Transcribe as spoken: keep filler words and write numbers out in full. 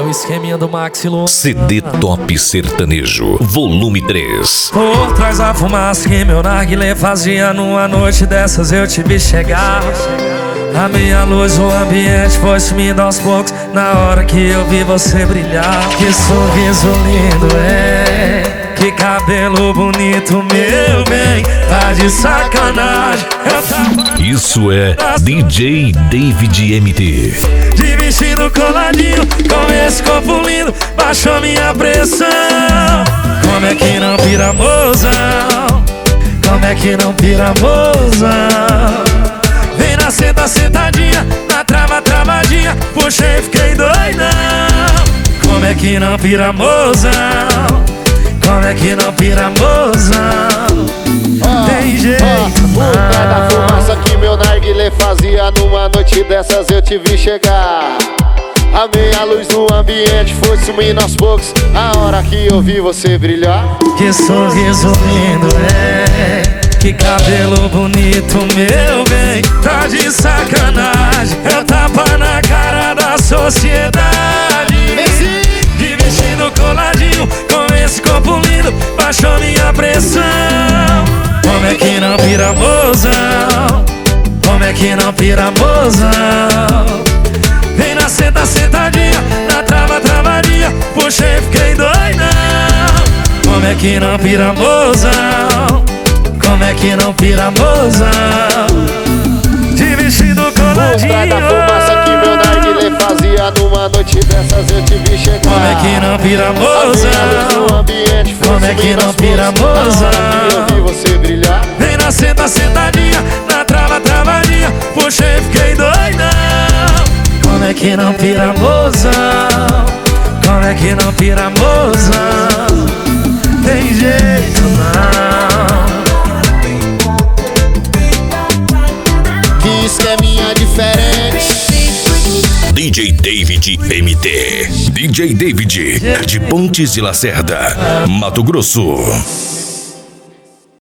o esqueminha do Maxilo. C D Top Sertanejo, volume três. Por trás da fumaça que meu narguilé fazia, numa noite dessas eu te vi chegar. A minha luz, o ambiente foi sumindo aos poucos, na hora que eu vi você brilhar. Que sorriso lindo, é, que cabelo bonito, meu bem, tá de sacanagem. Eu tava... Isso é D J David M T. De vestido coladinho, com esse corpo lindo, baixou minha pressão. Como é que não pira, mozão? Como é que não pira, mozão? Vem na senta, sentadinha, na trava, travadinha, puxei, fiquei doidão. Como é que não pira, mozão? Como é que não pira, mozão? Tem jeito não. O pé da fumaça que meu narguilé fazia, numa noite dessas eu te vi chegar. A meia luz no ambiente foi sumindo aos poucos, a hora que eu vi você brilhar. Que sorriso lindo, é, que cabelo bonito, meu bem, tá de sacanagem. É o tapa na cara da sociedade. De vestido coladinho, com esse corpo lindo, baixou minha pressão. Como é que não pira, mozão? Como é que não pira, mozão? Vem na senta, sentadinha, na trava, travadinha, puxei, fiquei doidão. Como é que não pira, mozão? Como é que não pira, mozão? De vestido coladinho. O pé da fumaça que meu narguilé fazia, numa noite dessas eu te vi chegar. Como é que não pira, mozão? Como é que não pira, mozão? Eu vi você brilhar. Vem na senta, sentadinha, na trava, travadinha, puxei, fiquei doidão. Como é que não pira, mozão? Como é que não pira, mozão? Tem jeito não. Que esqueminha diferente. D J David M T. D J David, de Pontes de Lacerda, Mato Grosso.